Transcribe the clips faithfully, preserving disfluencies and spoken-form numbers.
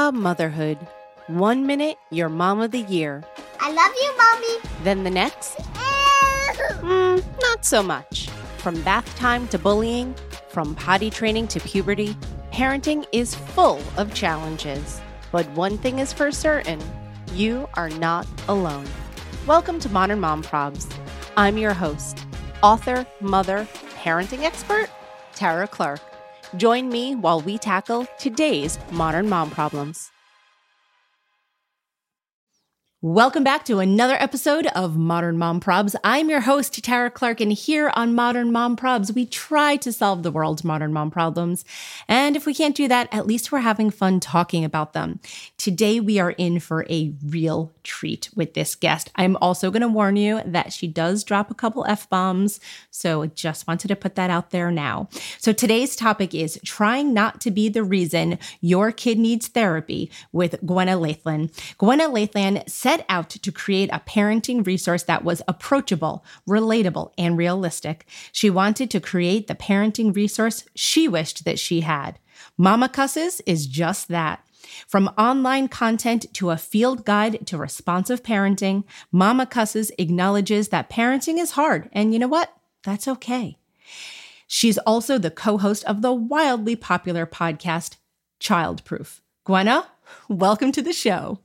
Ah, motherhood. One minute, you're mom of the year. I love you, Mommy. Then the next, mm, not so much. From bath time to bullying, from potty training to puberty, parenting is full of challenges. But one thing is for certain, you are not alone. Welcome to Modern Mom Probs. I'm your host, author, mother, parenting expert, Tara Clark. Join me while we tackle today's modern mom problems. Welcome back to another episode of Modern Mom Probs. I'm your host, Tara Clark, and here on Modern Mom Probs, we try to solve the world's modern mom problems. And if we can't do that, at least we're having fun talking about them. Today, we are in for a real treat with this guest. I'm also going to warn you that she does drop a couple F-bombs, so just wanted to put that out there now. So today's topic is trying not to be the reason your kid needs therapy with Gwenna Laithlen. Gwenna Laithlen set out to create a parenting resource that was approachable, relatable, and realistic. She wanted to create the parenting resource she wished that she had. Mama Cusses is just that. From online content to a field guide to responsive parenting, Mama Cusses acknowledges that parenting is hard, and you know what? That's okay. She's also the co-host of the wildly popular podcast, Childproof. Gwenna, welcome to the show.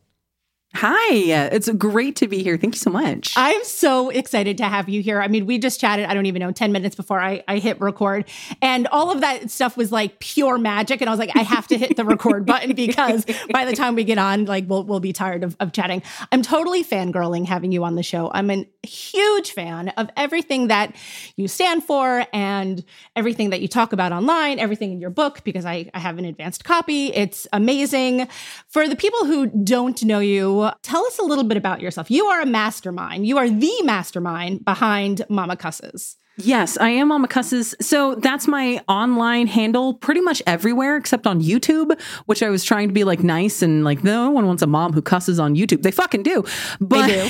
Hi, it's great to be here. Thank you so much. I'm so excited to have you here. I mean, we just chatted, I don't even know, ten minutes before I, I hit record. And all of that stuff was like pure magic. And I was like, I have to hit the record button because by the time we get on, like we'll we'll be tired of, of chatting. I'm totally fangirling having you on the show. I'm a huge fan of everything that you stand for and everything that you talk about online, everything in your book, because I, I have an advanced copy. It's amazing. For the people who don't know you, tell us a little bit about yourself. You are a mastermind. You are the mastermind behind Mama Cusses. Yes, I am Mama Cusses. So that's my online handle pretty much everywhere except on YouTube, which I was trying to be like nice and like, no one wants a mom who cusses on YouTube. They fucking do. But they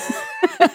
do.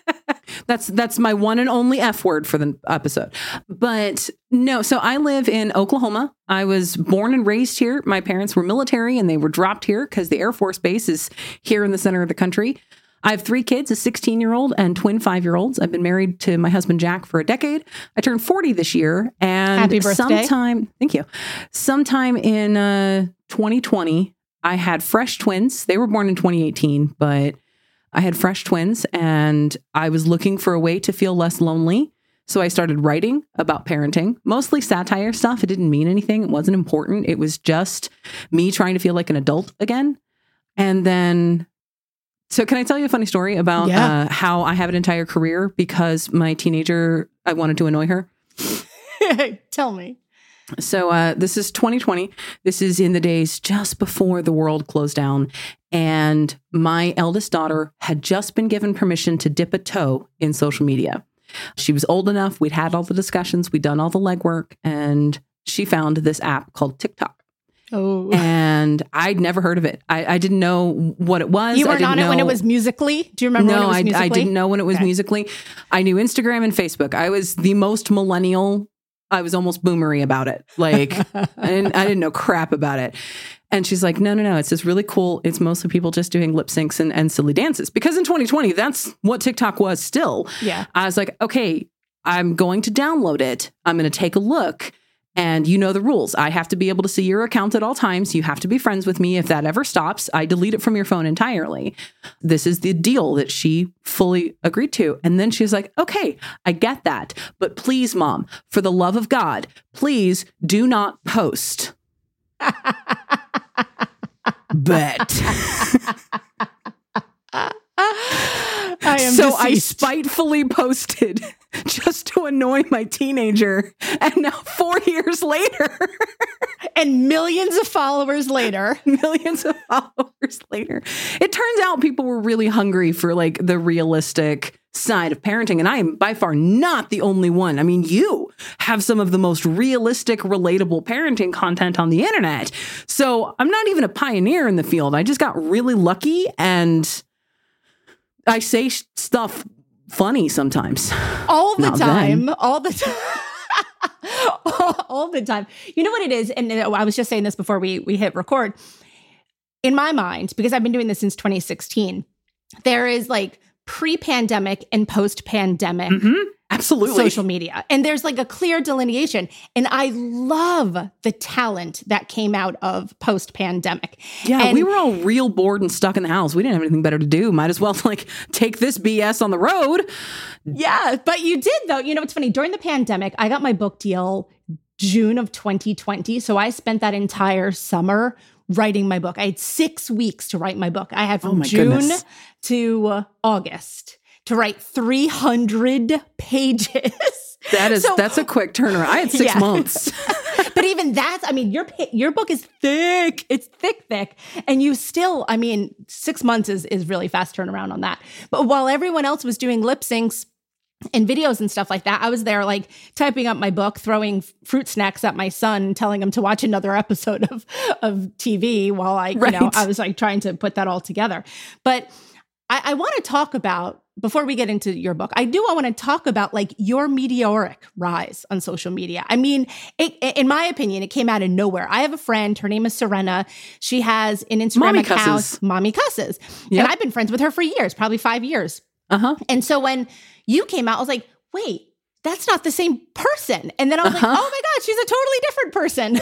That's that's my one and only F word for the episode. But no, so I live in Oklahoma. I was born and raised here. My parents were military and they were dropped here because the Air Force Base is here in the center of the country. I have three kids, a sixteen-year-old and twin five-year-olds. I've been married to my husband, Jack, for a decade. I turned forty this year. And happy birthday. sometime, thank you. Sometime in uh, twenty twenty, I had fresh twins. They were born in twenty eighteen, but I had fresh twins and I was looking for a way to feel less lonely. So I started writing about parenting, mostly satire stuff. It didn't mean anything. It wasn't important. It was just me trying to feel like an adult again. And then, so can I tell you a funny story about yeah. uh, how I have an entire career because my teenager, I wanted to annoy her? Tell me. So uh, this is twenty twenty. This is in the days just before the world closed down. And my eldest daughter had just been given permission to dip a toe in social media. She was old enough. We'd had all the discussions. We'd done all the legwork. And she found this app called TikTok. Oh. And I'd never heard of it. I, I didn't know what it was. You weren't on know. it when it was Musically? Do you remember no, when it was I, Musically? I didn't know when it was okay. Musically. I knew Instagram and Facebook. I was the most millennial. I was almost boomery about it. Like, I didn't, I didn't know crap about it. And she's like, no, no, no. It's just really cool. It's mostly people just doing lip syncs and, and silly dances. Because in twenty twenty, that's what TikTok was still. Yeah. I was like, okay, I'm going to download it. I'm going to take a look. And you know the rules. I have to be able to see your account at all times. You have to be friends with me. If that ever stops, I delete it from your phone entirely. This is the deal that she fully agreed to. And then she's like, okay, I get that. But please, Mom, for the love of God, please do not post. Bet. I am so deceased. I spitefully posted just to annoy my teenager. And now four years later. And millions of followers later. Millions of followers later. It turns out people were really hungry for like the realistic side of parenting. And I am by far not the only one. I mean, you have some of the most realistic, relatable parenting content on the internet. So I'm not even a pioneer in the field. I just got really lucky and I say sh- stuff funny sometimes. All the Not time. then. All the time. all, all the time. You know what it is? And I was just saying this before we we hit record. in my mind, because I've been doing this since twenty sixteen, there is like pre-pandemic and post-pandemic Mm-hmm. Absolutely. social media. And there's like a clear delineation. And I love the talent that came out of post-pandemic. Yeah, and we were all real bored and stuck in the house. We didn't have anything better to do. Might as well like take this B S on the road. Yeah, but you did though. You know, it's funny. During the pandemic, I got my book deal June of twenty twenty. So I spent that entire summer writing my book. I had six weeks to write my book. I had from Oh my June goodness. to uh, August to write three hundred pages. That is So- that's a quick turnaround. I had six Yeah. months. But even that's, I mean, your pa- your book is thick. It's thick, thick. And you still, I mean, six months is, is really fast turnaround on that. But while everyone else was doing lip syncs and videos and stuff like that, I was there like typing up my book, throwing f- fruit snacks at my son, telling him to watch another episode of, of T V while I, you know, Right. I was like trying to put that all together. But I, I want to talk about, before we get into your book, I do want to talk about like your meteoric rise on social media. I mean, it, in my opinion, it came out of nowhere. I have a friend, her name is Serena. She has an Instagram Mommy account, Cusses. Mommy Cusses. Yep. And I've been friends with her for years, probably five years. Uh-huh. And so when you came out, I was like, wait, that's not the same person. And then I was Uh-huh. like, oh my God, she's a totally different person.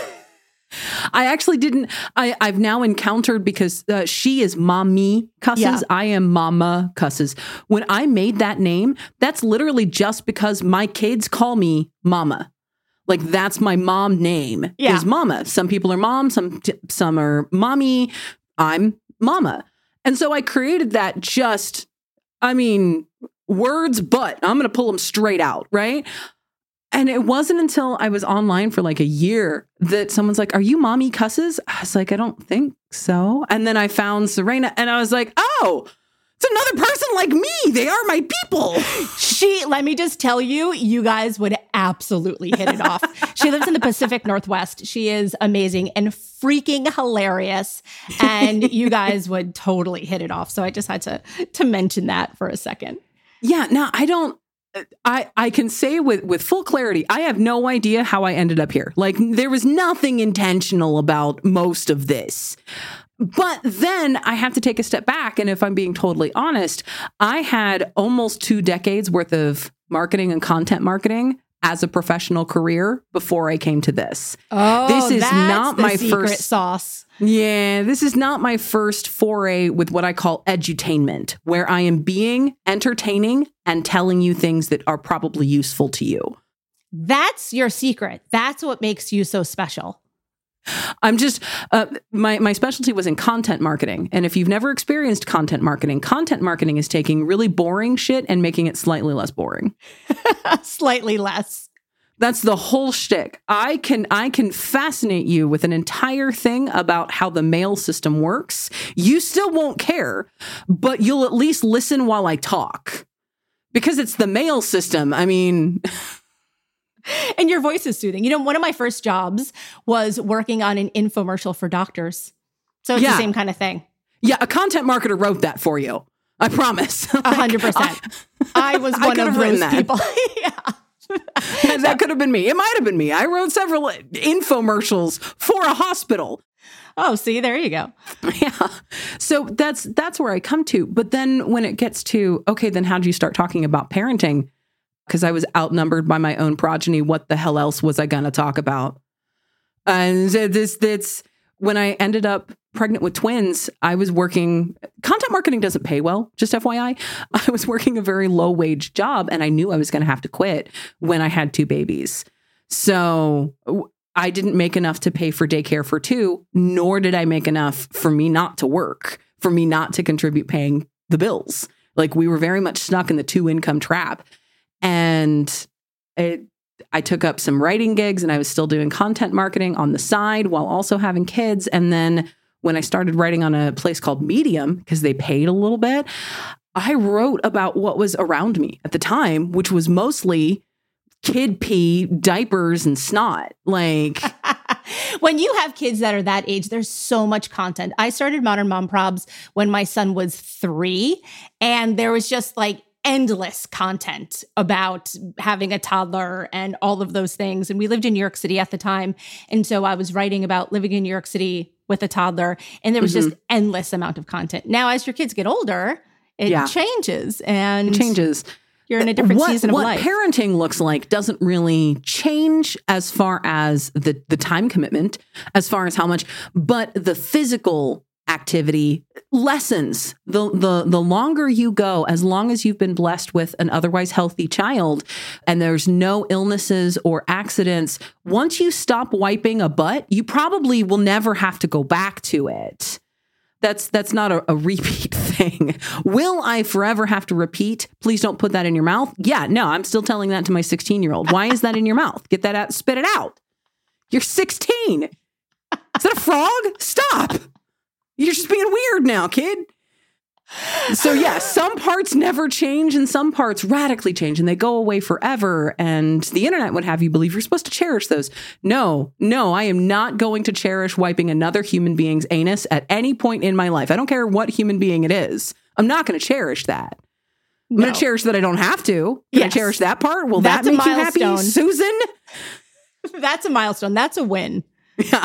I actually didn't. I, I've now encountered because uh, she is Mommy Cusses. Yeah. I am Mama Cusses. When I made that name, that's literally just because my kids call me Mama. Like that's my mom name Yeah. is Mama. Some people are mom, some t- some are mommy. I'm Mama. And so I created that just, I mean, words, but I'm going to pull them straight out, right? And it wasn't until I was online for like a year that someone's like, are you Mommy Cusses? I was like, I don't think so. And then I found Serena and I was like, oh, it's another person like me. They are my people. She, let me just tell you, you guys would absolutely hit it off. She lives in the Pacific Northwest. She is amazing and freaking hilarious. And you guys would totally hit it off. So I just had to, to mention that for a second. Yeah. Now I don't, I, I can say with, with full clarity, I have no idea how I ended up here. Like there was nothing intentional about most of this. But then I have to take a step back. And if I'm being totally honest, I had almost two decades worth of marketing and content marketing as a professional career before I came to this. Oh, This is that's not the my secret first- sauce. Yeah, this is not my first foray with what I call edutainment, where I am being entertaining and telling you things that are probably useful to you. That's your secret. That's what makes you so special. I'm just, uh, my, my specialty was in content marketing. And if you've never experienced content marketing, content marketing is taking really boring shit and making it slightly less boring. Slightly less. That's the whole shtick. I can I can fascinate you with an entire thing about how the mail system works. You still won't care, but you'll at least listen while I talk. Because it's the mail system. I mean, And your voice is soothing. You know, one of my first jobs was working on an infomercial for doctors. So it's Yeah. the same kind of thing. yeah, a content marketer wrote that for you. I promise. A hundred percent. I was I one could of have written those that. people. Yeah. That could have been me. It might have been me. I wrote several infomercials for a hospital. Oh, see, there you go. Yeah. So that's that's where I come to. But then when it gets to, okay, then how do you start talking about parenting? Because I was outnumbered by my own progeny. What the hell else was I going to talk about? And this, this, when I ended up pregnant with twins, I was working, content marketing doesn't pay well, just F Y I. I was working a very low wage job and I knew I was going to have to quit when I had two babies. So I didn't make enough to pay for daycare for two, nor did I make enough for me not to work, for me not to contribute paying the bills. Like we were very much stuck in the two income trap. And it, I took up some writing gigs and I was still doing content marketing on the side while also having kids. And then when I started writing on a place called Medium, because they paid a little bit, I wrote about what was around me at the time, which was mostly kid pee, diapers, and snot. Like, When you have kids that are that age, there's so much content. I started Modern Mom Probs when my son was three, and there was just like endless content about having a toddler and all of those things. And we lived in New York City at the time. And so I was writing about living in New York City with a toddler, and there was Mm-hmm. just endless amount of content. Now, as your kids get older, it Yeah. changes, and It changes. you're in a different what, season of what life. parenting looks like doesn't really change as far as the the time commitment, as far as how much, but the physical activity lessens. The the the longer you go, as long as you've been blessed with an otherwise healthy child and there's no illnesses or accidents, once you stop wiping a butt, you probably will never have to go back to it. That's that's not a, a repeat thing. Will I forever have to repeat? Please don't put that in your mouth. Yeah, no, I'm still telling that to my sixteen-year-old. Why is that in your mouth? Get that out, spit it out. You're sixteen. Is that a frog? Stop. You're just being weird now, kid. So yeah, some parts never change and some parts radically change and they go away forever. And the internet would have you believe you're supposed to cherish those. No, no, I am not going to cherish wiping another human being's anus at any point in my life. I don't care what human being it is. I'm not going to cherish that. I'm No. going to cherish that I don't have to. Can Yes. I cherish that part? Will That's that a make you happy, milestone. Susan? That's a milestone. That's a win. Yeah.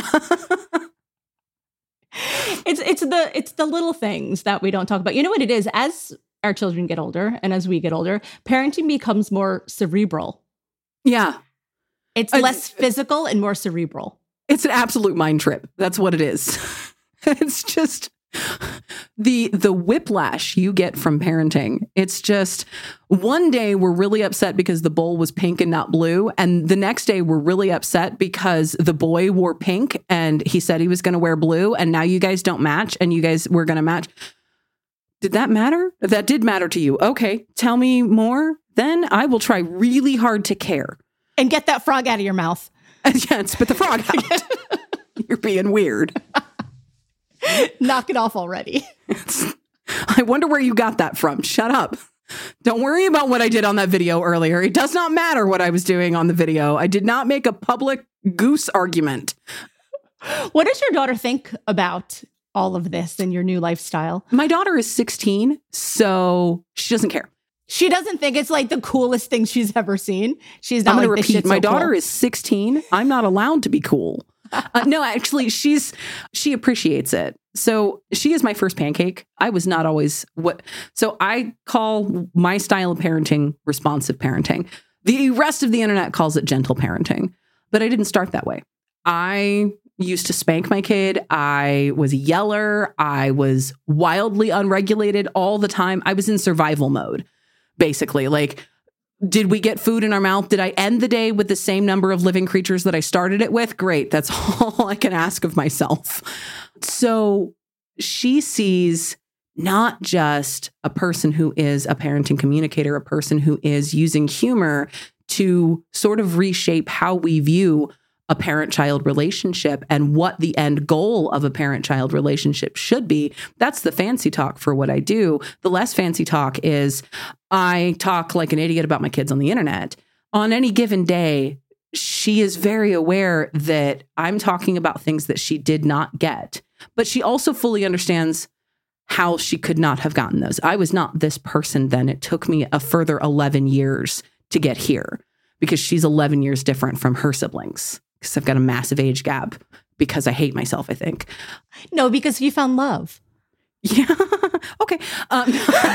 It's it's the it's the little things that we don't talk about. You know what it is? As our children get older and as we get older, parenting becomes more cerebral. Yeah. It's Uh, less physical and more cerebral. It's an absolute mind trip. That's what it is. It's just the the whiplash you get from parenting. It's just one day we're really upset because the bowl was pink and not blue, and the next day we're really upset because the boy wore pink and he said he was going to wear blue, and now you guys don't match, and you guys were going to match. Did that matter? That did matter to you. Okay, tell me more. Then I will try really hard to care. And get that frog out of your mouth. And yeah, and spit the frog out. You're being weird. Knock it off already. I wonder where you got that from. Shut up. Don't worry about what I did on that video earlier. It does not matter what I was doing on the video. I did not make a public goose argument. What does your daughter think about all of this and your new lifestyle? My daughter is sixteen, so she doesn't care. She doesn't think it's like the coolest thing she's ever seen. She's not I'm going like, to this repeat. shit's My so daughter cool. is sixteen. I'm not allowed to be cool. Uh, no, actually, she's she appreciates it. So she is my first pancake. I was not always what. So I call my style of parenting responsive parenting. The rest of the internet calls it gentle parenting, but I didn't start that way. I used to spank my kid. I was a yeller. I was wildly unregulated all the time. I was in survival mode, basically. Like, did we get food in our mouth? Did I end the day with the same number of living creatures that I started it with? Great. That's all I can ask of myself. So she sees not just a person who is a parenting communicator, a person who is using humor to sort of reshape how we view a parent-child relationship and what the end goal of a parent-child relationship should be. That's the fancy talk for what I do. The less fancy talk is I talk like an idiot about my kids on the internet. On any given day, she is very aware that I'm talking about things that she did not get, but she also fully understands how she could not have gotten those. I was not this person then. It took me a further eleven years to get here because she's eleven years different from her siblings. Because I've got a massive age gap because I hate myself, I think. No, because you found love. Yeah. Okay. Um,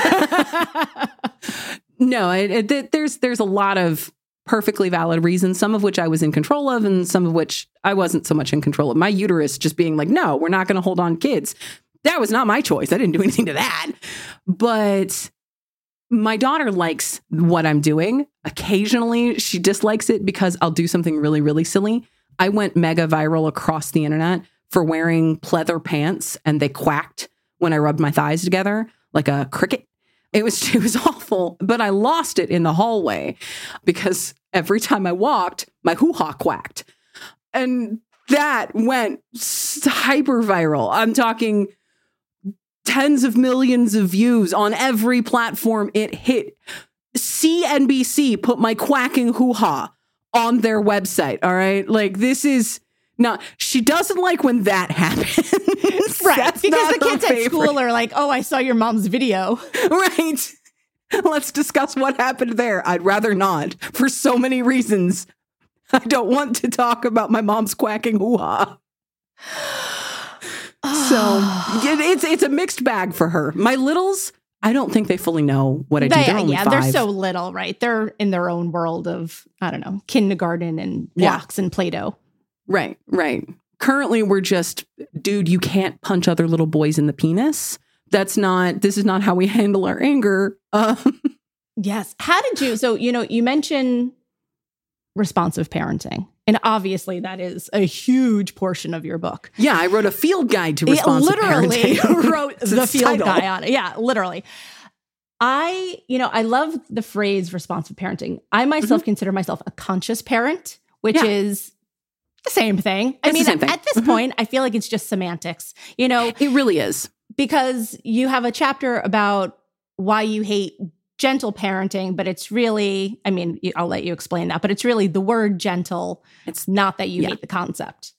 no, it, it, there's there's a lot of perfectly valid reasons, some of which I was in control of and some of which I wasn't so much in control of. My uterus just being like, no, we're not going to hold on kids. That was not my choice. I didn't do anything to that. But my daughter likes what I'm doing. Occasionally, she dislikes it because I'll do something really, really silly. I went mega viral across the internet for wearing pleather pants, and they quacked when I rubbed my thighs together like a cricket. It was it was awful, but I lost it in the hallway because every time I walked, my hoo-ha quacked. And that went hyper viral. I'm talking tens of millions of views on every platform it hit. C N B C put my quacking hoo-ha on their website. All right. Like, this is not, she doesn't like when that happens. Right. That's because not the her kids at favorite. school are like, oh, I saw your mom's video. Right. Let's discuss what happened there. I'd rather not for so many reasons. I don't want to talk about my mom's quacking hoo-ha. So it, it's it's a mixed bag for her. My littles, I don't think they fully know what I do. They, They're only yeah, five. they're so little, right? They're in their own world of, I don't know, kindergarten and blocks yeah. and Play-Doh. Right, right. Currently, we're just, dude, you can't punch other little boys in the penis. That's not, this is not how we handle our anger. Um, yes. How did you, so, you know, you mentioned responsive parenting. And obviously that is a huge portion of your book. Yeah, I wrote a field guide to responsive literally parenting. Literally wrote the field title. guide on it. Yeah, literally. I, you know, I love the phrase responsive parenting. I myself mm-hmm. consider myself a conscious parent, which yeah. is the same thing. It's I mean, the same thing. At this mm-hmm. point, I feel like it's just semantics. You know, it really is. Because you have a chapter about why you hate gentle parenting, but it's really, I mean, I'll let you explain that, but it's really the word gentle. It's not that you yeah. hate the concept.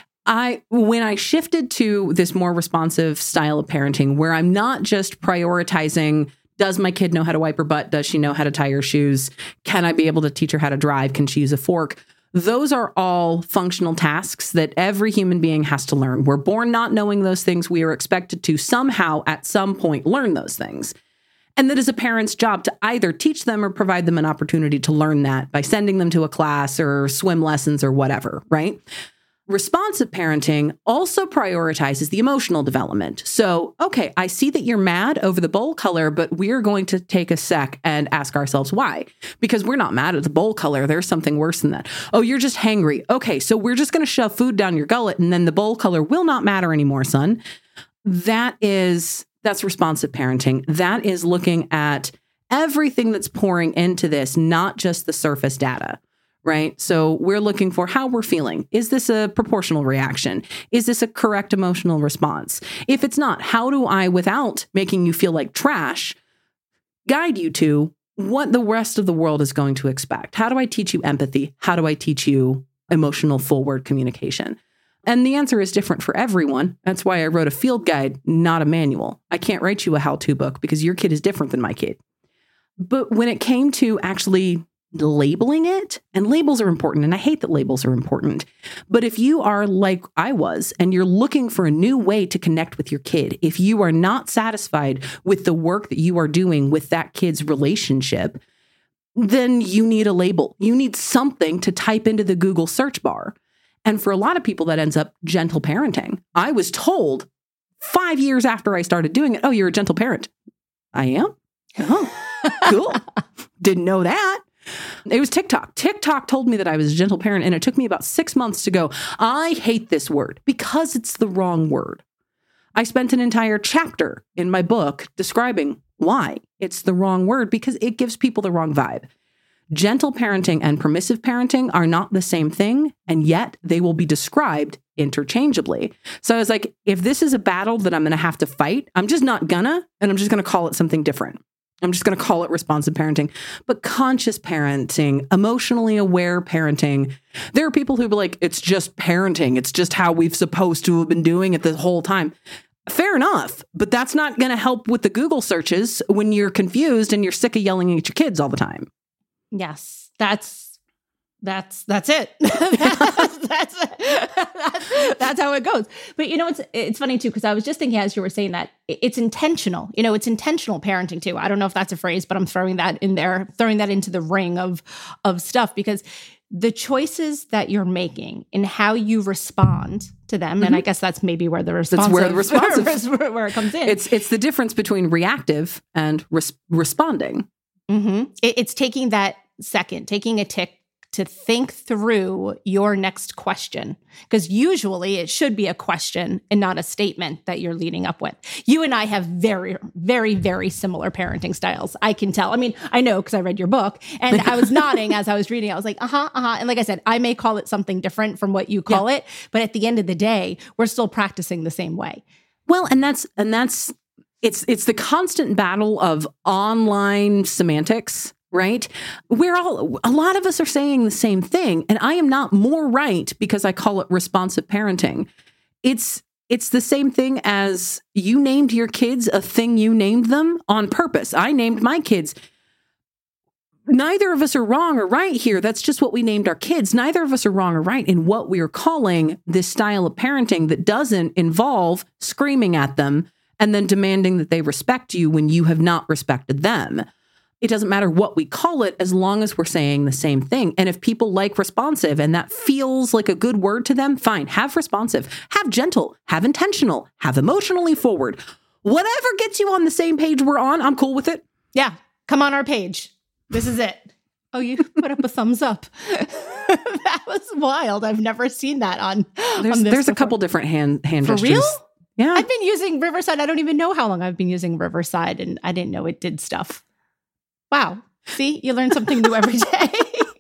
I, when I shifted to this more responsive style of parenting, where I'm not just prioritizing, does my kid know how to wipe her butt? Does she know how to tie her shoes? Can I be able to teach her how to drive? Can she use a fork? Those are all functional tasks that every human being has to learn. We're born not knowing those things. We are expected to somehow at some point learn those things. And that is a parent's job to either teach them or provide them an opportunity to learn that by sending them to a class or swim lessons or whatever, right? Responsive parenting also prioritizes the emotional development. So, okay, I see that you're mad over the bowl color, but we're going to take a sec and ask ourselves why. Because we're not mad at the bowl color. There's something worse than that. Oh, you're just hangry. Okay, so we're just going to shove food down your gullet and then the bowl color will not matter anymore, son. That is, that's responsive parenting. That is looking at everything that's pouring into this, not just the surface data. Right? So we're looking for how we're feeling. Is this a proportional reaction? Is this a correct emotional response? If it's not, how do I, without making you feel like trash, guide you to what the rest of the world is going to expect? How do I teach you empathy? How do I teach you emotional forward communication? And the answer is different for everyone. That's why I wrote a field guide, not a manual. I can't write you a how-to book because your kid is different than my kid. But when it came to actually labeling it, and labels are important, and I hate that labels are important. But if you are like I was, and you're looking for a new way to connect with your kid, if you are not satisfied with the work that you are doing with that kid's relationship, then you need a label. You need something to type into the Google search bar. And for a lot of people, that ends up gentle parenting. I was told five years after I started doing it, oh, you're a gentle parent. I am? Oh, cool. Didn't know that. It was TikTok. TikTok told me that I was a gentle parent, and it took me about six months to go, I hate this word because it's the wrong word. I spent an entire chapter in my book describing why it's the wrong word because it gives people the wrong vibe. Gentle parenting and permissive parenting are not the same thing, and yet they will be described interchangeably. So I was like, if this is a battle that I'm going to have to fight, I'm just not gonna, and I'm just going to call it something different. I'm just going to call it responsive parenting, but conscious parenting, emotionally aware parenting. There are people who be like, it's just parenting. It's just how we've supposed to have been doing it the whole time. Fair enough, but that's not going to help with the Google searches when you're confused and you're sick of yelling at your kids all the time. Yes, that's That's that's it. that's, that's, that's that's how it goes. But you know, it's it's funny too, because I was just thinking as you were saying that it's intentional. You know, it's intentional parenting too. I don't know if that's a phrase, but I'm throwing that in there, throwing that into the ring of of stuff, because the choices that you're making and how you respond to them, mm-hmm. and I guess that's maybe where the responsive, that's where the responsive where it comes in. It's it's the difference between reactive and res- responding. Mm-hmm. It, it's taking that second, taking a tick to think through your next question, because usually it should be a question and not a statement that you're leading up with. You and I have very, very, very similar parenting styles. I can tell. I mean, I know because I read your book, and I was nodding as I was reading. I was like, uh-huh, uh-huh. And like I said, I may call it something different from what you call yeah. it, but at the end of the day, we're still practicing the same way. Well, and that's, and that's, it's, it's the constant battle of online semantics. Right? We're all, a lot of us are saying the same thing. And I am not more right because I call it responsive parenting. It's, it's the same thing as you named your kids a thing you named them on purpose. I named my kids neither of us are wrong or right here. That's just what we named our kids. Neither of us are wrong or right in what we are calling this style of parenting that doesn't involve screaming at them and then demanding that they respect you when you have not respected them. It doesn't matter what we call it as long as we're saying the same thing. And if people like responsive and that feels like a good word to them, fine. Have responsive, have gentle, have intentional, have emotionally forward. Whatever gets you on the same page we're on, I'm cool with it. Yeah. Come on our page. This is it. Oh, you put up a thumbs up. That was wild. I've never seen that on. There's, on this there's a before. couple different hand, hand For gestures. real? Yeah. I've been using Riverside. I don't even know how long I've been using Riverside, and I didn't know it did stuff. Wow. See, you learn something new every day.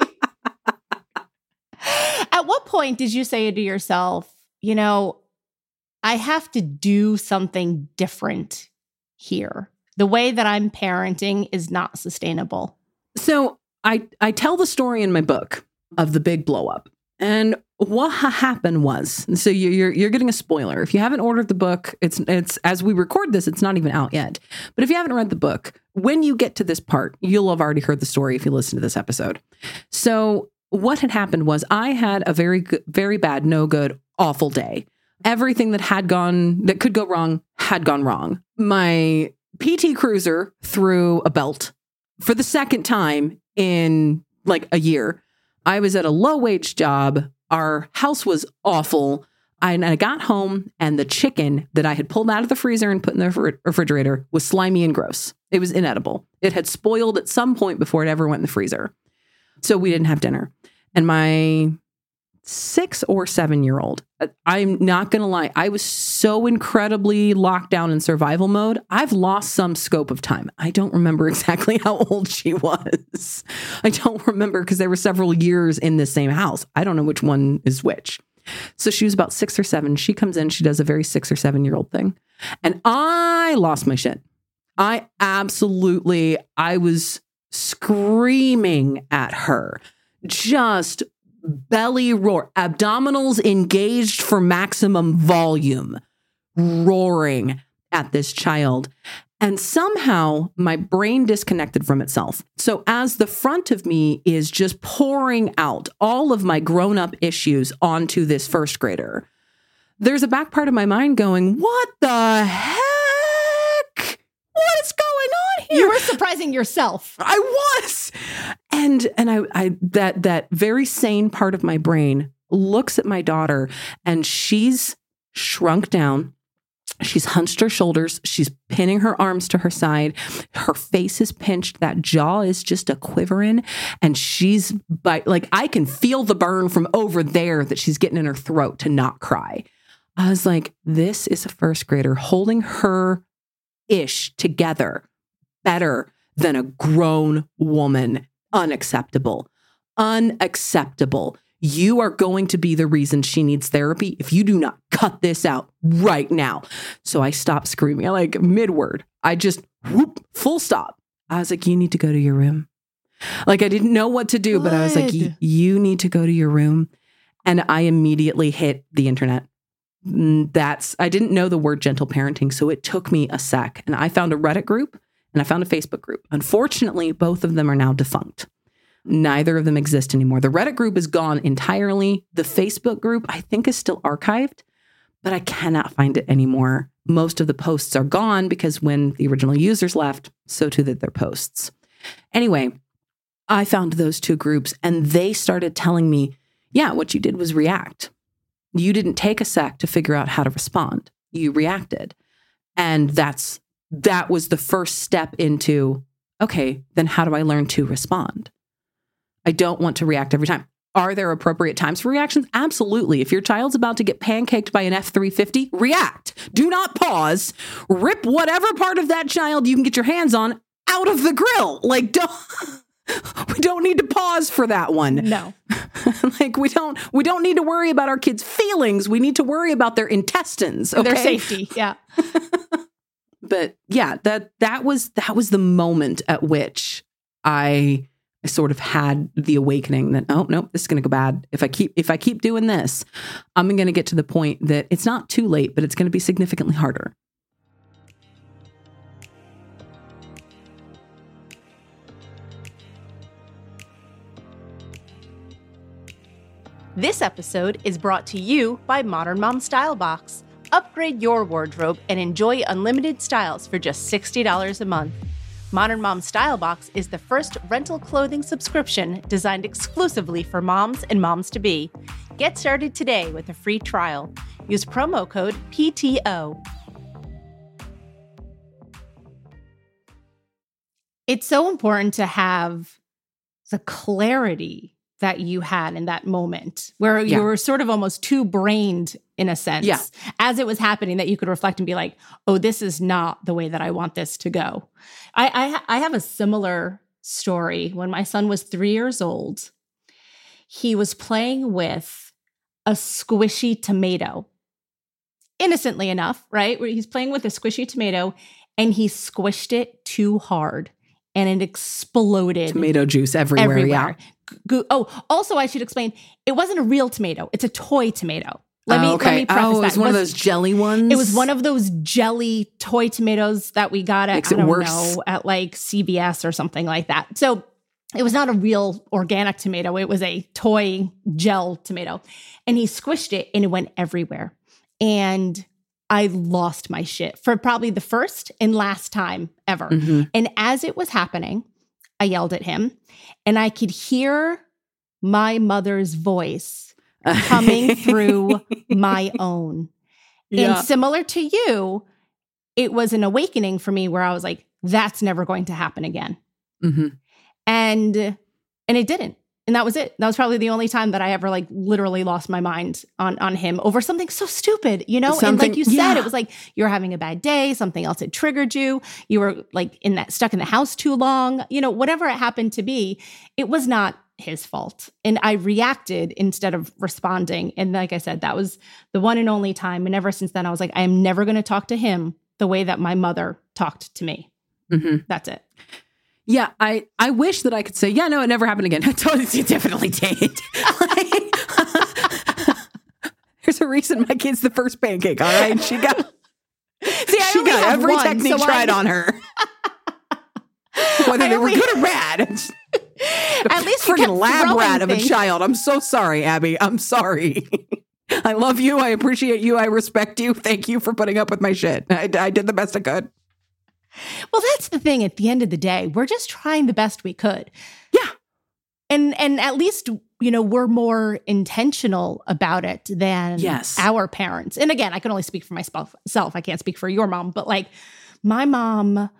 At what point did you say to yourself, you know, I have to do something different here? The way that I'm parenting is not sustainable. So I, I tell the story in my book of the big blow up. And what ha- happened was, so you, you're you're getting a spoiler. If you haven't ordered the book, it's it's as we record this, it's not even out yet. But if you haven't read the book, when you get to this part, you'll have already heard the story if you listen to this episode. So what had happened was I had a very good, very bad, no good, awful day. Everything that had gone, that could go wrong, had gone wrong. My P T Cruiser threw a belt for the second time in like a year. I was at a low wage job. Our house was awful. I, and I got home and the chicken that I had pulled out of the freezer and put in the refrigerator was slimy and gross. It was inedible. It had spoiled at some point before it ever went in the freezer. So we didn't have dinner. And my six or seven year old, I'm not going to lie, I was so incredibly locked down in survival mode. I've lost some scope of time. I don't remember exactly how old she was. I don't remember because there were several years in the same house. I don't know which one is which. So she was about six or seven. She comes in, she does a very six or seven year old thing. And I lost my shit. I absolutely, I was screaming at her, just belly roar, abdominals engaged for maximum volume, roaring at this child. And somehow my brain disconnected from itself. So as the front of me is just pouring out all of my grown-up issues onto this first grader, there's a back part of my mind going, what the heck? What is going on here? You were surprising yourself. I was. And and I, I that that very sane part of my brain looks at my daughter and she's shrunk down. She's hunched her shoulders. She's pinning her arms to her side. Her face is pinched. That jaw is just a quivering. And she's by, like, I can feel the burn from over there that she's getting in her throat to not cry. I was like, this is a first grader holding her ish together better than a grown woman. Unacceptable. Unacceptable. You are going to be the reason she needs therapy if you do not cut this out right now. So I stopped screaming, like mid-word. I just whoop, full stop. I was like, you need to go to your room. Like I didn't know what to do, Good. but I was like, you need to go to your room. And I immediately hit the internet. That's, I didn't know the word gentle parenting. So it took me a sec. And I found a Reddit group and I found a Facebook group. Unfortunately, both of them are now defunct. Neither of them exist anymore. The Reddit group is gone entirely. The Facebook group, I think, is still archived, but I cannot find it anymore. Most of the posts are gone because when the original users left, so too did their posts. Anyway, I found those two groups and they started telling me, yeah, what you did was react. You didn't take a sec to figure out how to respond. You reacted. And that's that was the first step into, okay, then how do I learn to respond? I don't want to react every time. Are there appropriate times for reactions? Absolutely. If your child's about to get pancaked by an F three fifty, react. Do not pause. Rip whatever part of that child you can get your hands on out of the grill. Like, don't, we don't need to pause for that one. No. Like, we don't, we don't need to worry about our kids' feelings. We need to worry about their intestines. Okay? Their safety. Yeah. But yeah, that, that was, that was the moment at which I... I sort of had the awakening that, oh, no, this is going to go bad. If I keep, if I keep doing this, I'm going to get to the point that it's not too late, but it's going to be significantly harder. This episode is brought to you by Modern Mom Style Box. Upgrade your wardrobe and enjoy unlimited styles for just sixty dollars a month. Modern Mom Style Box is the first rental clothing subscription designed exclusively for moms and moms-to-be. Get started today with a free trial. Use promo code P T O. It's so important to have the clarity that you had in that moment where Yeah. you were sort of almost two-brained in a sense Yeah. as it was happening, that you could reflect and be like, oh, this is not the way that I want this to go. I, I, I have a similar story. When my son was three years old, he was playing with a squishy tomato. Innocently enough, right? Where he's playing with a squishy tomato and he squished it too hard and it exploded. Tomato juice everywhere. everywhere. Yeah. Go- oh, also I should explain, it wasn't a real tomato. It's a toy tomato. Let Oh, me, okay. let me preface oh, it that. was one It of was- those jelly ones. It was one of those jelly toy tomatoes that we got at, Makes I it don't worse. know, at like C V S or something like that. So it was not a real organic tomato. It was a toy gel tomato. And he squished it and it went everywhere. And I lost my shit for probably the first and last time ever. Mhm. And as it was happening, I yelled at him and I could hear my mother's voice coming through my own. Yeah. And similar to you, it was an awakening for me where I was like, that's never going to happen again. Mhm. And and it didn't. And that was it. That was probably the only time that I ever like literally lost my mind on on him over something so stupid, you know? and Something- like you said, yeah. it was like you were having a bad day, something else had triggered you. You were like in that stuck in the house too long, you know, whatever it happened to be, it was not his fault. And I reacted instead of responding. And like I said, that was the one and only time. And ever since then, I was like, I am never going to talk to him the way that my mother talked to me. Mhm. That's it. Yeah, I, I wish that I could say, yeah, no, it never happened again. Totally, it definitely did. Like, there's a reason my kid's the first pancake, all right? She got, See, I she only got have every one, technique so tried I- on her. Whether I they were only- good or bad. At least you Friggin' kept lab throwing rat of a things. child. I'm so sorry, Abby. I'm sorry. I love you. I appreciate you. I respect you. Thank you for putting up with my shit. I, I did the best I could. Well, that's the thing. At the end of the day, we're just trying the best we could. Yeah. And and at least, you know, we're more intentional about it than Yes. our parents. And again, I can only speak for myself. I can't speak for your mom, but like my mom,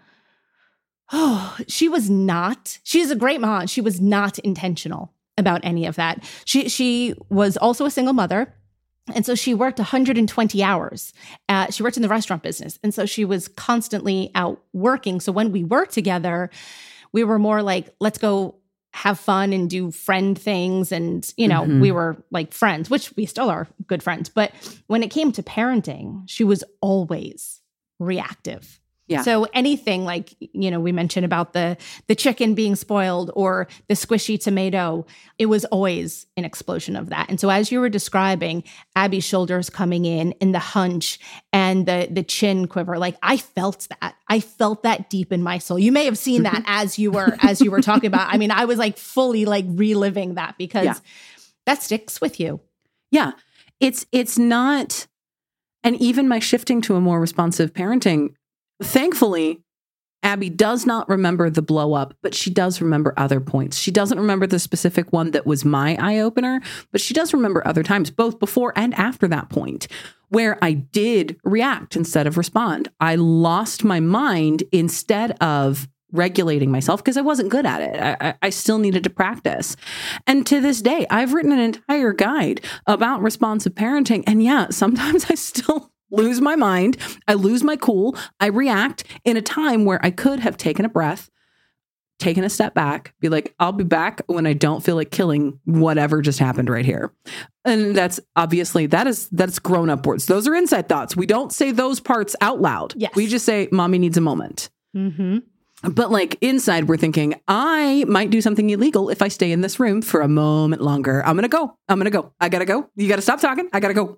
oh, she was not, she's a great mom. She was not intentional about any of that. She she was also a single mother. And so she worked one hundred twenty hours. Uh, she worked in the restaurant business. And so she was constantly out working. So when we were together, we were more like, let's go have fun and do friend things. And, you know, Mhm. we were like friends, which we still are good friends. But when it came to parenting, she was always reactive. Yeah. So anything like, you know, we mentioned about the the chicken being spoiled or the squishy tomato, it was always an explosion of that. And so as you were describing Abby's shoulders coming in and the hunch and the the chin quiver, like I felt that. I felt that deep in my soul. You may have seen that as you were as you were talking about. I mean, I was like fully like reliving that because Yeah. that sticks with you. Yeah. It's it's not, and even my shifting to a more responsive parenting, thankfully, Abby does not remember the blow up, but she does remember other points. She doesn't remember the specific one that was my eye opener, but she does remember other times, both before and after that point, where I did react instead of respond. I lost my mind instead of regulating myself because I wasn't good at it. I, I, I still needed to practice. And to this day, I've written an entire guide about responsive parenting. And yeah, sometimes I still lose my mind. I lose my cool. I react in a time where I could have taken a breath, taken a step back, be like, I'll be back when I don't feel like killing whatever just happened right here. And that's obviously, that is, that's grown up words. Those are inside thoughts. We don't say those parts out loud. Yes. We just say, mommy needs a moment. Mm-hmm. But like inside, we're thinking, I might do something illegal if I stay in this room for a moment longer. I'm going to go. I'm going to go. I got to go. You got to stop talking. I got to go.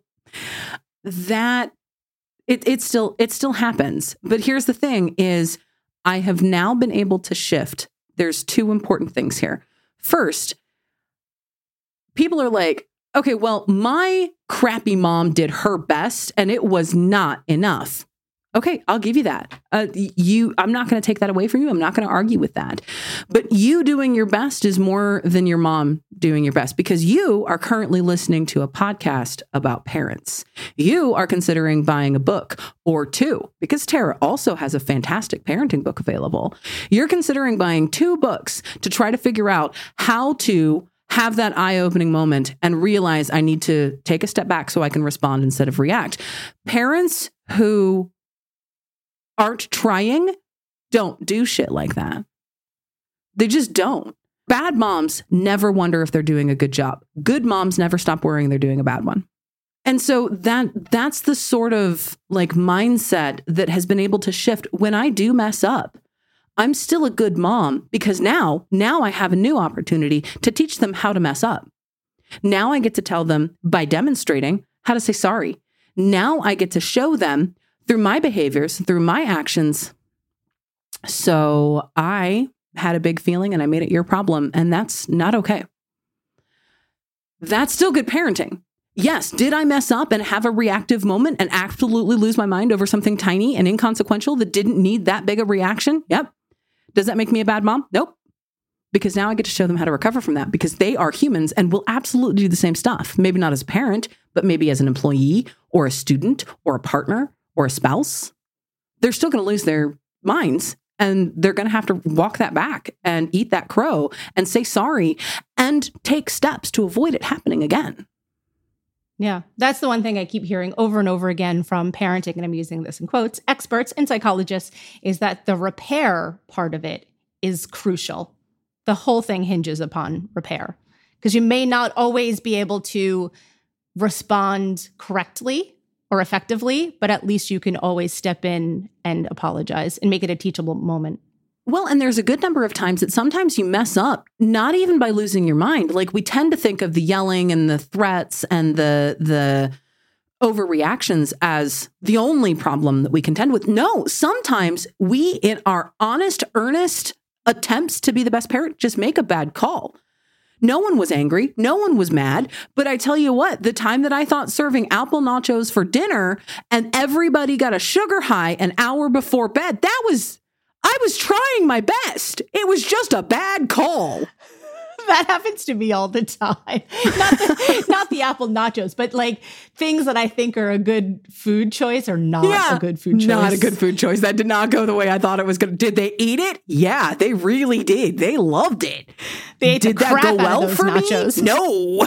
That it, it still, it still happens. But here's the thing is I have now been able to shift. There's two important things here. First, people are like, Okay, well, my crappy mom did her best and it was not enough. Okay, I'll give you that. Uh, you, I'm not going to take that away from you. I'm not going to argue with that. But you doing your best is more than your mom doing your best, because you are currently listening to a podcast about parents. You are considering buying a book or two, because Tara also has a fantastic parenting book available. You're considering buying two books to try to figure out how to have that eye-opening moment and realize I need to take a step back so I can respond instead of react. Parents who aren't trying don't do shit like that. They just don't. Bad moms never wonder if they're doing a good job. Good moms never stop worrying they're doing a bad one. And so that that's the sort of like mindset that has been able to shift. When I do mess up, I'm still a good mom, because now, now I have a new opportunity to teach them how to mess up. Now I get to tell them by demonstrating how to say sorry. Now I get to show them through my behaviors, through my actions. So I had a big feeling and I made it your problem, and that's not okay. That's still good parenting. Yes, did I mess up and have a reactive moment and absolutely lose my mind over something tiny and inconsequential that didn't need that big a reaction? Yep. Does that make me a bad mom? Nope. Because now I get to show them how to recover from that, because they are humans and will absolutely do the same stuff. Maybe not as a parent, but maybe as an employee or a student or a partner or a spouse. They're still going to lose their minds, and they're going to have to walk that back and eat that crow and say sorry and take steps to avoid it happening again. Yeah, that's the one thing I keep hearing over and over again from parenting, and I'm using this in quotes, experts and psychologists, is that the repair part of it is crucial. The whole thing hinges upon repair, because you may not always be able to respond correctly or effectively, but at least you can always step in and apologize and make it a teachable moment. Well, and there's a good number of times that sometimes you mess up, not even by losing your mind. Like, we tend to think of the yelling and the threats and the the overreactions as the only problem that we contend with. No, sometimes we, in our honest, earnest attempts to be the best parent, just make a bad call. No one was angry. No one was mad. But I tell you what, the time that I thought serving apple nachos for dinner and everybody got a sugar high an hour before bed, that was, I was trying my best. It was just a bad call. That happens to me all the time. Not the, not the apple nachos, but like things that I think are a good food choice are not yeah, a good food choice. Not a good food choice. That did not go the way I thought it was going to. Did they eat it? Yeah, they really did. They loved it. They ate did the crap that go out well of those for nachos. me? No.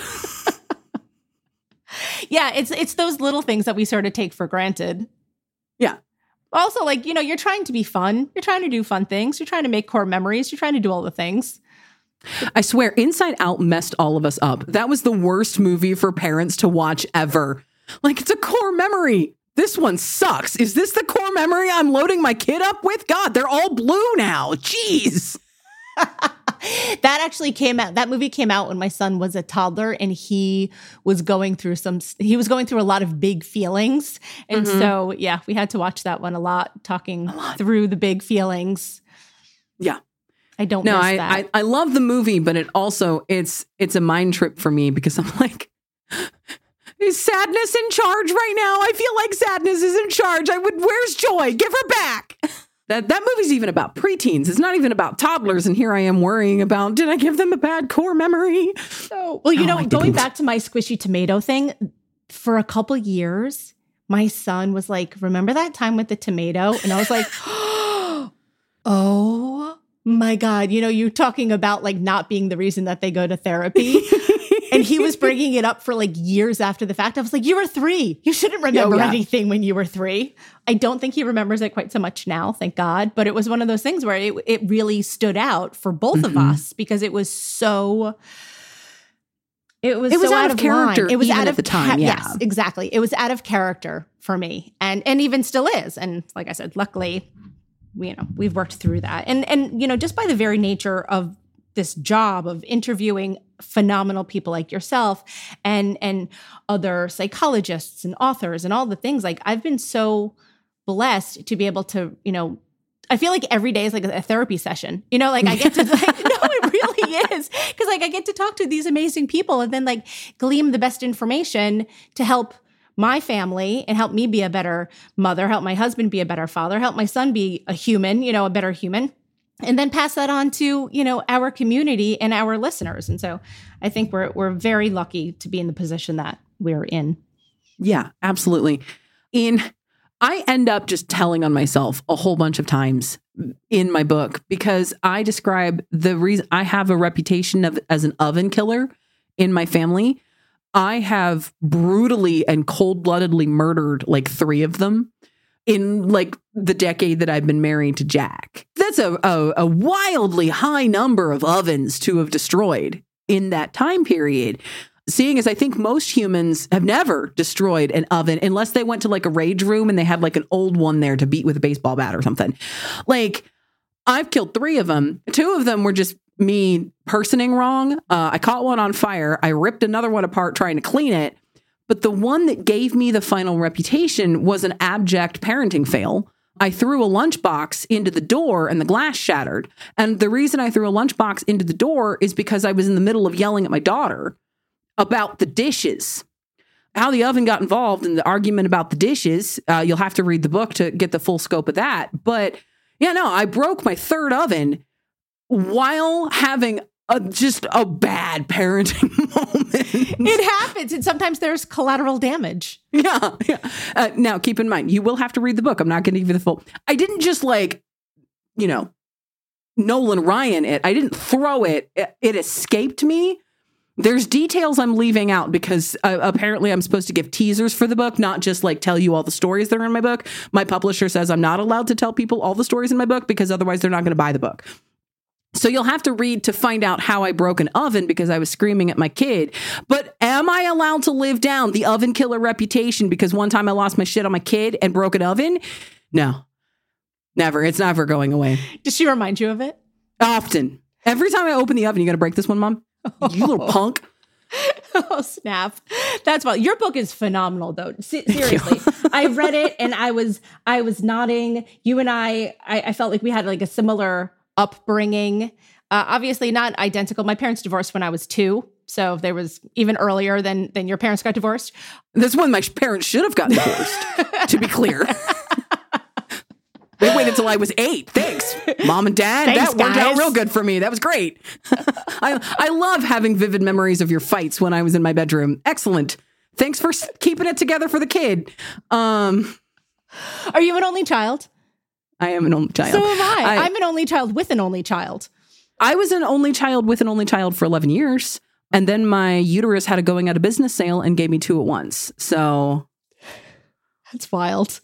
Yeah, it's it's those little things that we sort of take for granted. Yeah. Also, like, you know, you're trying to be fun. You're trying to do fun things. You're trying to make core memories. You're trying to do all the things. I swear, Inside Out messed all of us up. That was the worst movie for parents to watch ever. Like, it's a core memory. This one sucks. Is this the core memory I'm loading my kid up with? God, they're all blue now. Jeez. That actually came out, that movie came out when my son was a toddler, and he was going through some, he was going through a lot of big feelings. And mm-hmm. so, yeah, we had to watch that one a lot, talking a lot. through the big feelings. Yeah. I don't no, miss I, that. I I love the movie, but it also, it's it's a mind trip for me, because I'm like, is sadness in charge right now? I feel like sadness is in charge. I would, where's joy? Give her back. That that movie's even about preteens. It's not even about toddlers. And here I am worrying about, did I give them a bad core memory? So, well, you oh, know, I going didn't. back to my squishy tomato thing, for a couple years, my son was like, remember that time with the tomato? And I was like, oh my God. You know, you're talking about like not being the reason that they go to therapy. And he was bringing it up for like years after the fact. I was like, you were three. You shouldn't remember oh, yeah. anything when you were three. I don't think he remembers it quite so much now, thank God. But it was one of those things where it, it really stood out for both mm-hmm. of us, because it was so... It was, it was so out, out of character. Line. It was even out at of the time. Ca- yeah. Yes, exactly. It was out of character for me, and and even still is. And like I said, luckily, you know, we've worked through that. And and you know, just by the very nature of this job of interviewing phenomenal people like yourself, and and other psychologists and authors and all the things, like I've been so blessed to be able to, you know. I feel like every day is like a therapy session, you know, like I get to like, no, No, it really is. Because like I get to talk to these amazing people and then like glean the best information to help my family and help me be a better mother, help my husband be a better father, help my son be a human, you know, a better human, and then pass that on to, you know, our community and our listeners. And so I think we're we're very lucky to be in the position that we're in. Yeah, absolutely. In I end up just telling on myself a whole bunch of times in my book because I describe the reason I have a reputation of as an oven killer in my family. I have brutally and cold-bloodedly murdered like three of them in like the decade that I've been married to Jack. That's a, a, a wildly high number of ovens to have destroyed in that time period. Seeing as I think most humans have never destroyed an oven unless they went to like a rage room and they had like an old one there to beat with a baseball bat or something. Like I've killed three of them. Two of them were just me personing wrong. Uh, I caught one on fire. I ripped another one apart trying to clean it. But the one that gave me the final reputation was an abject parenting fail. I threw a lunchbox into the door and the glass shattered. And the reason I threw a lunchbox into the door is because I was in the middle of yelling at my daughter about the dishes. How the oven got involved in the argument about the dishes, uh, you'll have to read the book to get the full scope of that. But yeah, no, I broke my third oven while having a, just a bad parenting moment. It happens. And sometimes there's collateral damage. Yeah. yeah. Uh, now, keep in mind, you will have to read the book. I'm not going to give you the full. I didn't just like, you know, Nolan Ryan it. I didn't throw it. It, it escaped me. There's details I'm leaving out because uh, apparently I'm supposed to give teasers for the book, not just like tell you all the stories that are in my book. My publisher says I'm not allowed to tell people all the stories in my book because otherwise they're not going to buy the book. So you'll have to read to find out how I broke an oven because I was screaming at my kid. But am I allowed to live down the oven killer reputation because one time I lost my shit on my kid and broke an oven? No, never. It's never going away. Does she remind you of it? Often. Every time I open the oven, you got to break this one, Mom? You little punk. Oh, snap. That's well. Your book is phenomenal, though. Se- seriously. I read it and I was I was nodding. You and I, I, I felt like we had like a similar upbringing. Uh, obviously not identical. My parents divorced when I was two. So there was even earlier than than your parents got divorced. That's when my parents should have gotten divorced, to be clear. They waited until I was eight. Thanks, Mom and Dad. Thanks, that worked guys. out real good for me. That was great. I I love having vivid memories of your fights when I was in my bedroom. Excellent. Thanks for s- keeping it together for the kid. Um, Are you an only child? I am an only child. So am I. I. I'm an only child with an only child. I was an only child with an only child for eleven years. And then my uterus had a going out of business sale and gave me two at once. So that's wild.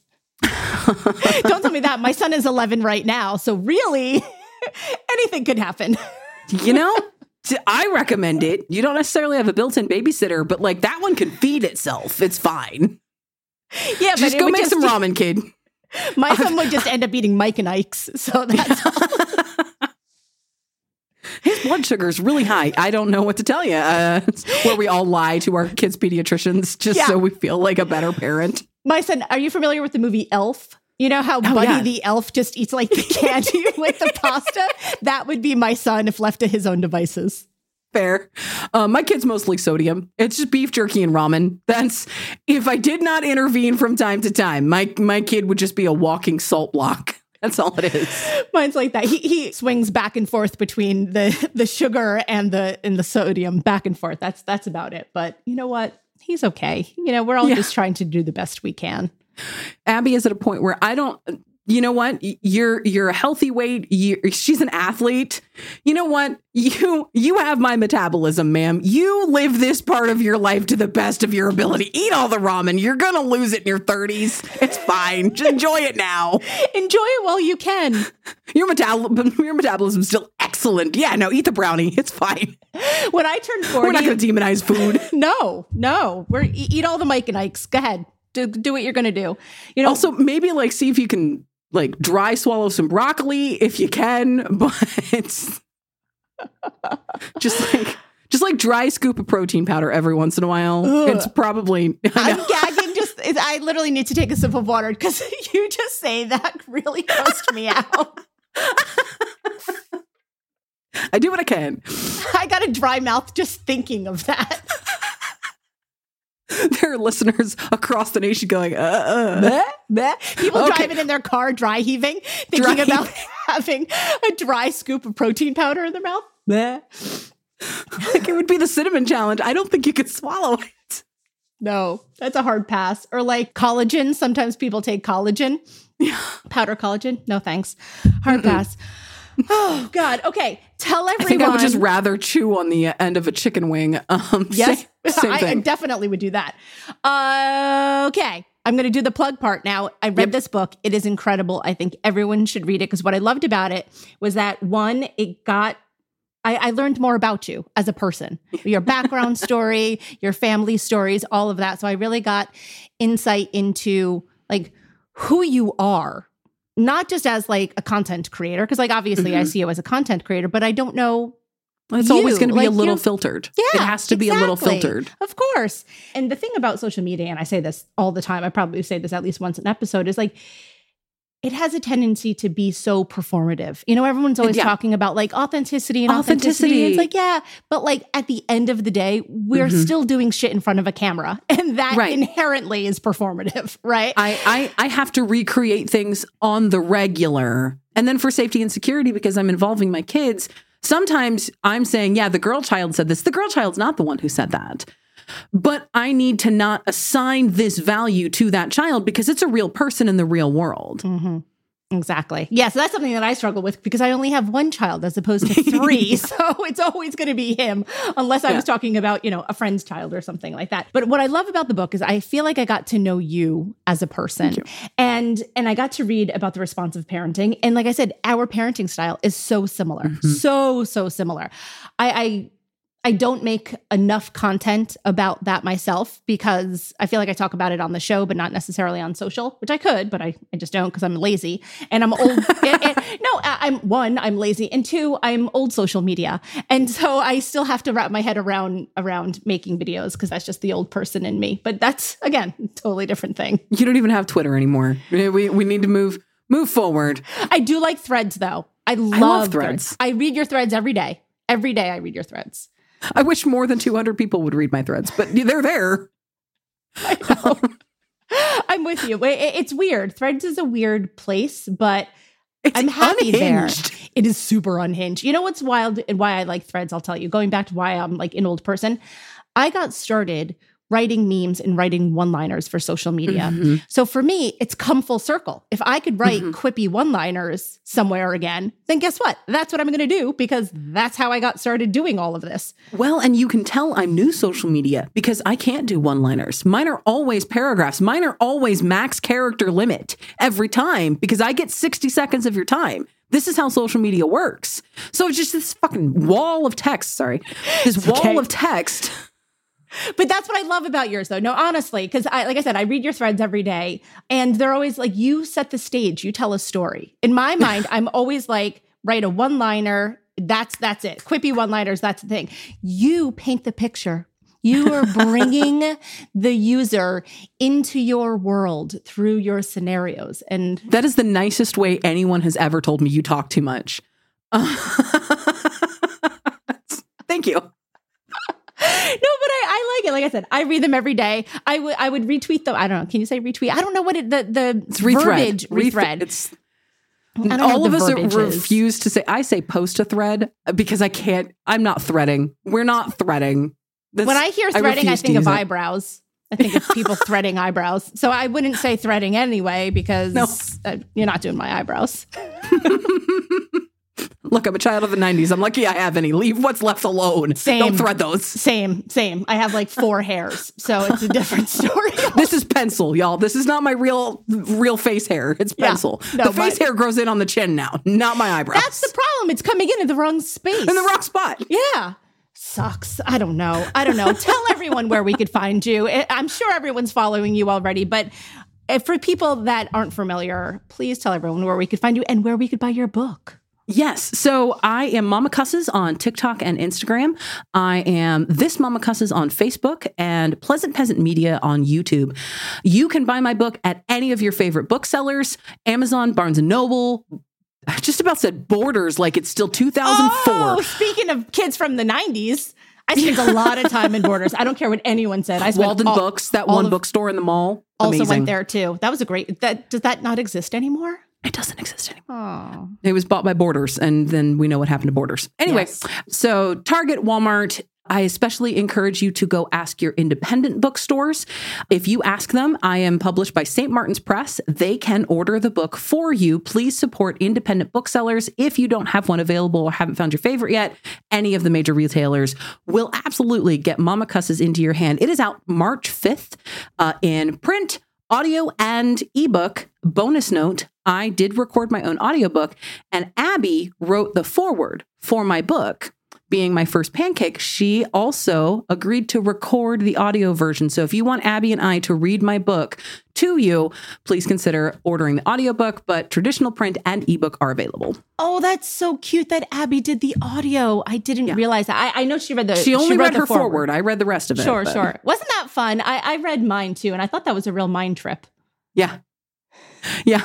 Don't tell me that. My son is eleven right now. So really, anything could happen. You know, I recommend it. You don't necessarily have a built-in babysitter, but like that one can feed itself. It's fine. Yeah, just but go make just, some ramen, kid. My son would just end up eating Mike and Ike's. So that's all. His blood sugar is really high. I don't know what to tell you. Uh, where we all lie to our kids' pediatricians just yeah. so we feel like a better parent. My son, are you familiar with the movie Elf? You know how oh, Buddy yeah. the elf just eats like the candy with the pasta? That would be my son if left to his own devices. Fair. Uh, my kid's mostly sodium. It's just beef jerky and ramen. That's if I did not intervene from time to time, my my kid would just be a walking salt block. That's all it is. Mine's like that. He he swings back and forth between the the sugar and the and the sodium, back and forth. That's that's about it. But you know what? He's okay. You know, we're all yeah. just trying to do the best we can. Abby is at a point where I don't, you know what? You're, you're a healthy weight. You, she's an athlete. You know what? You, you have my metabolism, ma'am. You live this part of your life to the best of your ability. Eat all the ramen. You're going to lose it in your thirties. It's fine. Just enjoy it now. Enjoy it while you can. Your metabol- your metabolism is still excellent. Yeah, no, eat the brownie. It's fine. When I turned forty, we're not going to demonize food. No, no. We're eat all the Mike and Ike's. Go ahead. Do, do what you're going to do. You know. Also, maybe like see if you can like dry swallow some broccoli if you can, but it's just like just like dry scoop of protein powder every once in a while. Ugh. It's probably I'm gagging. Just I literally need to take a sip of water because you just say that really grossed me out. I do what I can. I got a dry mouth just thinking of that. There are listeners across the nation going, uh, uh. Bleh, bleh. People Okay. driving in their car, dry heaving, thinking Dry about having a dry scoop of protein powder in their mouth. Bleh. Like it would be the cinnamon challenge. I don't think you could swallow it. No, that's a hard pass. Or like collagen. Sometimes people take collagen. Powder collagen. No, thanks. Hard pass. Oh, God. Okay. Tell everyone. I think I would just rather chew on the end of a chicken wing. Um, Yes, same, same I, I thing. definitely would do that. Uh, okay. I'm going to do the plug part now. I read Yep. this book. It is incredible. I think everyone should read it because what I loved about it was that one, it got, I, I learned more about you as a person, your background story, your family stories, all of that. So I really got insight into like who you are, not just as like a content creator. Cause like, obviously I Mhm. see you as a content creator, but I don't know. It's you. always going to be Like, a little you're- filtered. Yeah, It has to be a little exactly. filtered. Of course. And the thing about social media, and I say this all the time, I probably say this at least once an episode, is like, it has a tendency to be so performative. You know, everyone's always Yeah. talking about like authenticity and authenticity. Authenticity. It's like, yeah, but like at the end of the day, we're Mhm. still doing shit in front of a camera. And that Right. inherently is performative, right? I, I I have to recreate things on the regular. And then for safety and security, because I'm involving my kids, sometimes I'm saying, yeah, the girl child said this. The girl child's not the one who said that. But I need to not assign this value to that child because it's a real person in the real world. Mm-hmm. Exactly. Yeah. So that's something that I struggle with because I only have one child as opposed to three. So it's always going to be him unless I Yeah. was talking about, you know, a friend's child or something like that. But what I love about the book is I feel like I got to know you as a person and, and I got to read about the responsive parenting. And like I said, our parenting style is so similar, Mhm. so, so similar. I, I, I don't make enough content about that myself because I feel like I talk about it on the show, but not necessarily on social, which I could, but I, I just don't because I'm lazy and I'm old. and, and, no, I- I'm one, I'm lazy. And two, I'm old social media. And so I still have to wrap my head around, around making videos because that's just the old person in me. But that's, again, a totally different thing. You don't even have Twitter anymore. We, we need to move move forward. I do like threads though. I love, love threads. Threads. I read your threads every day. Every day I read your threads. I wish more than two hundred people would read my threads, but they're there. I know. I'm with you. It- It's weird. Threads is a weird place, but It's I'm happy unhinged. there. It is super unhinged. You know what's wild and why I like Threads? I'll tell you. Going back to why I'm like an old person, I got started writing memes and writing one-liners for social media. Mhm. So for me, it's come full circle. If I could write Mhm. quippy one-liners somewhere again, then guess what? That's what I'm going to do because that's how I got started doing all of this. Well, and you can tell I'm new social media because I can't do one-liners. Mine are always paragraphs. Mine are always max character limit every time because I get sixty seconds of your time. This is how social media works. So it's just this fucking wall of text. Sorry. This wall okay. of text. But that's what I love about yours, though. No, honestly, because I, like I said, I read your threads every day, and they're always like, you set the stage, you tell a story. In my mind, I'm always like, write a one-liner. That's that's it. Quippy one-liners. That's the thing. You paint the picture. You are bringing the user into your world through your scenarios, and That is the nicest way anyone has ever told me you talk too much. Uh, Thank you. no, but I, I like it. Like I said, I read them every day. I would I would retweet them. I don't know. Can you say retweet? I don't know what it, the the It's rethread. verbiage Reth- rethread. It's I don't know all what of the us verbiage is. refuse to say. I say post a thread because I can't. I'm not threading. We're not threading. This- When I hear threading, I, refuse to think of use it. eyebrows. I think of people threading eyebrows. So I wouldn't say threading anyway because No. uh, you're not doing my eyebrows. Look, I'm a child of the nineties. I'm lucky I have any. Leave what's left alone. Same. Don't thread those. Same, same. I have like four hairs, so it's a different story. This is pencil, y'all. This is not my real real face hair. It's Yeah. pencil. No, the face my- hair grows in on the chin now, not my eyebrows. That's the problem. It's coming in in the wrong space. in the wrong spot. Yeah. Sucks. I don't know. I don't know. Tell everyone where we could find you. I- I'm sure everyone's following you already, but uh, for people that aren't familiar, please tell everyone where we could find you and where we could buy your book. Yes. So I am Mama Cusses on TikTok and Instagram. I am This Mama Cusses on Facebook and Pleasant Peasant Media on YouTube. You can buy my book at any of your favorite booksellers, Amazon, Barnes and Noble, I just about said Borders like it's still two thousand four. Oh, speaking of kids from the nineties, I spent a lot of time in Borders. I don't care what anyone said. I spent Walden all, Books, that one of, bookstore in the mall. Also Amazing. went there too. That was a great, that does that not exist anymore? It doesn't exist anymore. Oh. It was bought by Borders, and then we know what happened to Borders. Anyway, Yes. So Target, Walmart, I especially encourage you to go ask your independent bookstores. If you ask them, I am published by Saint Martin's Press. They can order the book for you. Please support independent booksellers. If you don't have one available or haven't found your favorite yet, any of the major retailers will absolutely get Mama Cusses into your hand. It is out March fifth uh, in print, audio, and ebook. Bonus note, I did record my own audiobook, and Abby wrote the foreword for my book. Being my first pancake, she also agreed to record the audio version. So if you want Abby and I to read my book to you, please consider ordering the audiobook, but traditional print and ebook are available. Oh, that's so cute that Abby did the audio. I didn't Yeah. realize that. I, I know she read the She only wrote read the her forward. I read the rest of it. Sure, but- sure. Wasn't that fun? I, I read mine too, and I thought that was a real mind trip. Yeah. Yeah.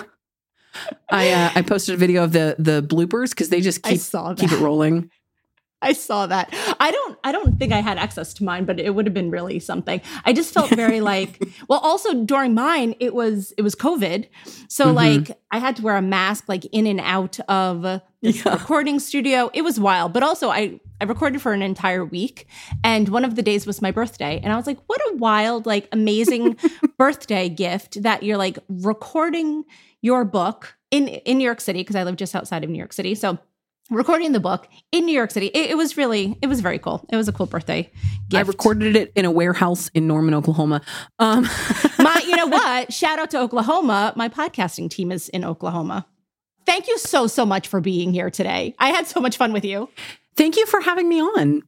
I uh, I posted a video of the the bloopers because they just I keep, saw that. keep it rolling. I saw that. I don't I don't think I had access to mine, but it would have been really something. I just felt very like, well, also during mine, it was it was COVID. So Mhm. like I had to wear a mask like in and out of the Yeah. recording studio. It was wild. But also I I recorded for an entire week, and one of the days was my birthday. And I was like, what a wild, like amazing birthday gift that you're like recording your book in in New York City, because I live just outside of New York City. So recording the book in New York City. It, it was really, it was very cool. It was a cool birthday gift. I recorded it in a warehouse in Norman, Oklahoma. Um, My, you know what? Shout out to Oklahoma. My podcasting team is in Oklahoma. Thank you so, so much for being here today. I had so much fun with you. Thank you for having me on.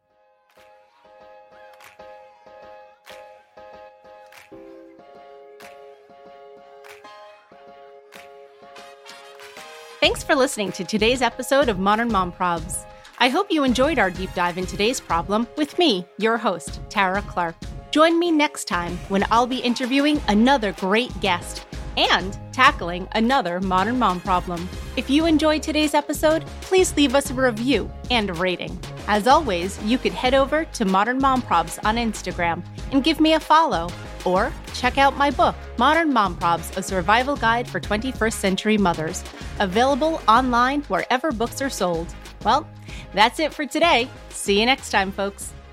Thanks for listening to today's episode of Modern Mom Probs. I hope you enjoyed our deep dive in today's problem with me, your host, Tara Clark. Join me next time when I'll be interviewing another great guest and tackling another modern mom problem. If you enjoyed today's episode, please leave us a review and a rating. As always, you could head over to Modern Mom Probs on Instagram and give me a follow, or check out my book, Modern Mom Probs, A Survival Guide for twenty-first Century Mothers, available online wherever books are sold. Well, that's it for today. See you next time, folks.